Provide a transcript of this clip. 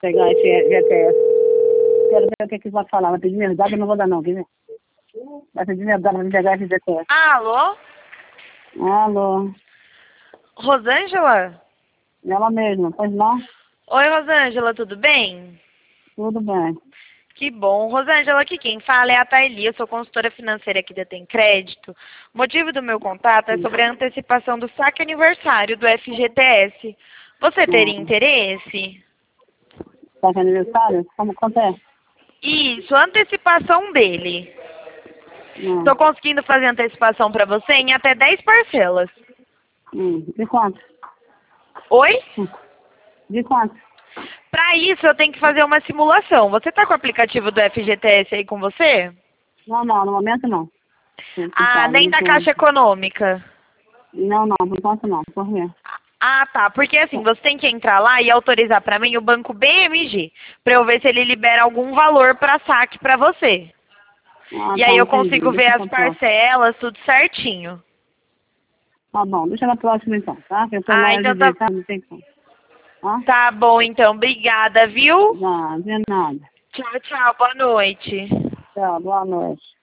pegar esse GTS. Quero ver o que vai falar. Vai pedir minha idade, eu não vou dar não, quer ver? Vai pedir minha idade pra me pegar esse GTS. Alô? Alô? Rosângela? Ela mesma, pois não? Oi, Rosângela, tudo bem? Tudo bem. Que bom. Rosângela, aqui quem fala é a Thaili, eu sou consultora financeira aqui da Tem Crédito. O motivo do meu contato é sobre a antecipação do saque aniversário do FGTS. Você teria interesse? Tá com aniversário? Quanto é? Isso, a antecipação dele. Não. Estou conseguindo fazer antecipação para você em até 10 parcelas. De quanto? Oi? De quanto? Para isso eu tenho que fazer uma simulação. Você está com o aplicativo do FGTS aí com você? Não, no momento não. Ah, nem da Caixa Econômica. Não, por enquanto não. Por quê? Ah, tá. Porque assim, você tem que entrar lá e autorizar para mim o banco BMG, para eu ver se ele libera algum valor para saque para você. E aí eu consigo ver as parcelas, tudo certinho. Tá bom, deixa na próxima então, tá? Eu tô Ah, então tá. não tem como. Tá bom, então. Obrigada, viu? Não, de nada. Tchau, tchau. Boa noite. Tchau, boa noite.